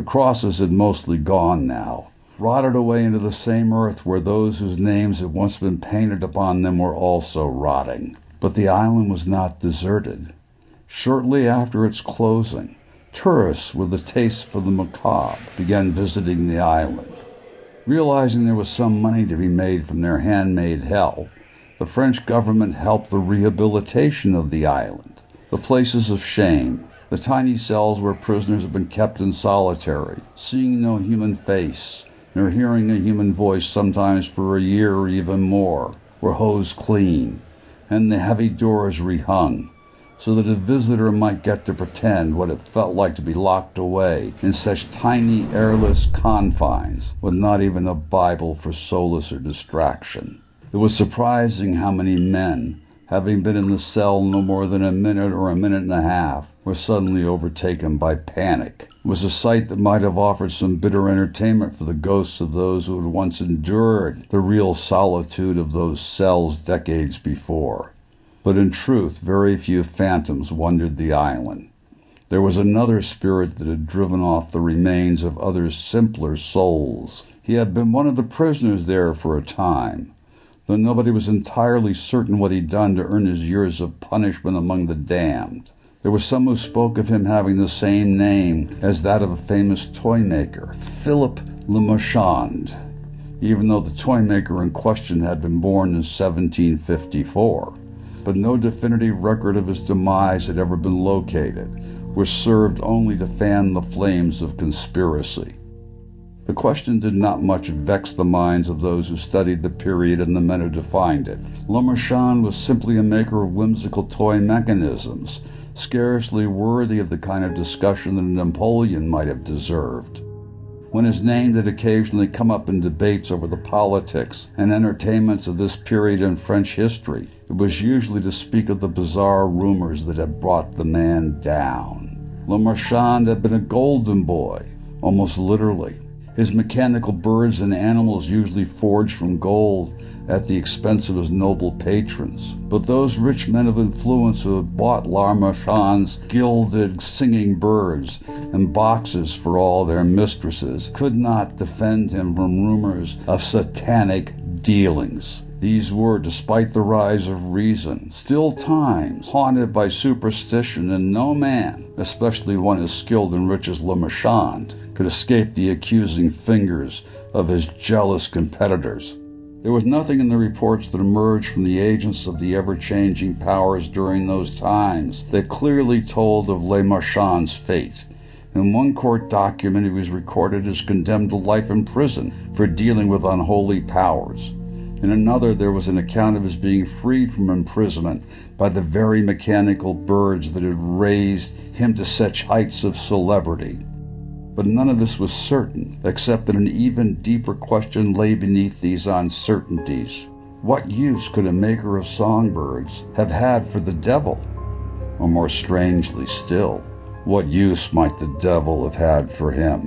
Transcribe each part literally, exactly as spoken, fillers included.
The crosses had mostly gone now, rotted away into the same earth where those whose names had once been painted upon them were also rotting. But the island was not deserted. Shortly after its closing, tourists with a taste for the macabre began visiting the island. Realizing there was some money to be made from their handmade hell, the French government helped the rehabilitation of the island, the places of shame, the tiny cells where prisoners have been kept in solitary, seeing no human face, nor hearing a human voice sometimes for a year or even more, were hosed clean, and the heavy doors rehung, so that a visitor might get to pretend what it felt like to be locked away in such tiny, airless confines, with not even a Bible for solace or distraction. It was surprising how many men, having been in the cell no more than a minute or a minute and a half, were suddenly overtaken by panic. It was a sight that might have offered some bitter entertainment for the ghosts of those who had once endured the real solitude of those cells decades before. But in truth, very few phantoms wandered the island. There was another spirit that had driven off the remains of other simpler souls. He had been one of the prisoners there for a time, though nobody was entirely certain what he'd done to earn his years of punishment among the damned. There were some who spoke of him having the same name as that of a famous toy maker, Philippe Le Marchand, even though the toy maker in question had been born in seventeen fifty-four. But no definitive record of his demise had ever been located, which served only to fan the flames of conspiracy. The question did not much vex the minds of those who studied the period and the men who defined it. Le Marchand was simply a maker of whimsical toy mechanisms, scarcely worthy of the kind of discussion that Napoleon might have deserved. When his name did occasionally come up in debates over the politics and entertainments of this period in French history, it was usually to speak of the bizarre rumors that had brought the man down. Le Marchand had been a golden boy, almost literally. His mechanical birds and animals usually forged from gold at the expense of his noble patrons. But those rich men of influence who had bought Le Marchand's gilded singing birds and boxes for all their mistresses could not defend him from rumors of satanic dealings. These were, despite the rise of reason, still times haunted by superstition, and no man, especially one as skilled and rich as Le Marchand, could escape the accusing fingers of his jealous competitors. There was nothing in the reports that emerged from the agents of the ever-changing powers during those times that clearly told of Le Marchand's fate. In one court document, he was recorded as condemned to life in prison for dealing with unholy powers. In another, there was an account of his being freed from imprisonment by the very mechanical birds that had raised him to such heights of celebrity. But none of this was certain, except that an even deeper question lay beneath these uncertainties. What use could a maker of songbirds have had for the devil? Or more strangely still, what use might the devil have had for him?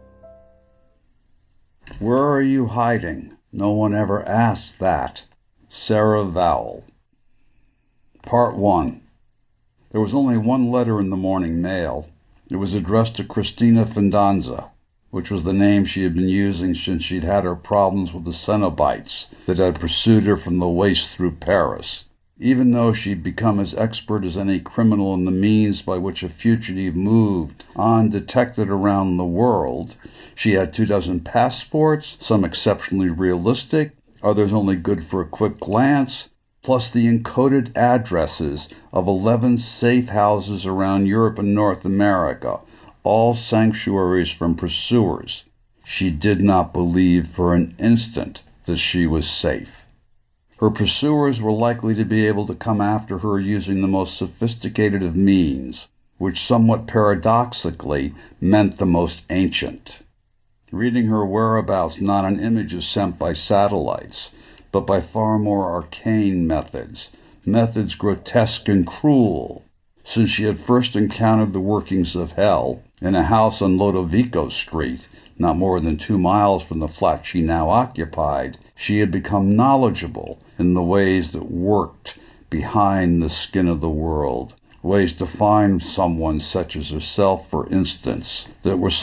Where are you hiding? No one ever asked that. Sarah Vowell. Part one. There was only one letter in the morning mail. It was addressed to Christina Fidanza, which was the name she had been using since she'd had her problems with the Cenobites that had pursued her from the waist through Paris. Even though she'd become as expert as any criminal in the means by which a fugitive moved undetected around the world, she had two dozen passports, some exceptionally realistic, others only good for a quick glance, plus the encoded addresses of eleven safe houses around Europe and North America, all sanctuaries from pursuers. She did not believe for an instant that she was safe. Her pursuers were likely to be able to come after her using the most sophisticated of means, which somewhat paradoxically meant the most ancient. Reading her whereabouts not on images sent by satellites, but by far more arcane methods, methods grotesque and cruel, since she had first encountered the workings of hell in a house on Lodovico Street, not more than two miles from the flat she now occupied. She had become knowledgeable in the ways that worked behind the skin of the world, ways to find someone such as herself, for instance, that were